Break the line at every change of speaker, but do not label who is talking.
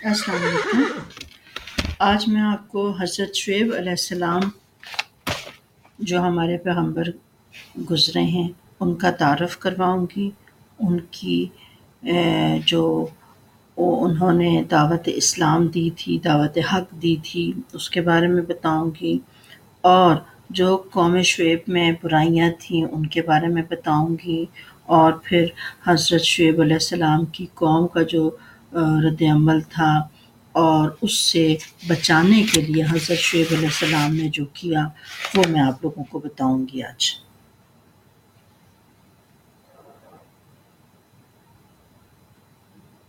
अस्सलाम वालेकुम। आज मैं आपको हज़रत शुएब अलैहिस्सलाम जो हमारे पैगंबर गुज़रे हैं उनका तारफ़ करवाऊँगी। उनकी जो उन्होंने दावत इस्लाम दी थी, दावत हक़ दी थी, उसके बारे में बताऊँगी और जो कौम शुएब में बुराइयाँ थीं उनके बारे में बताऊँगी और फिर हज़रत शुएब अलैहिस्सलाम की कौम का जो रद्द-ए-अमल था और उससे बचाने के लिए हज़रत शुएब अलैहिस्सलाम ने जो किया वो मैं आप लोगों को बताऊँगी आज।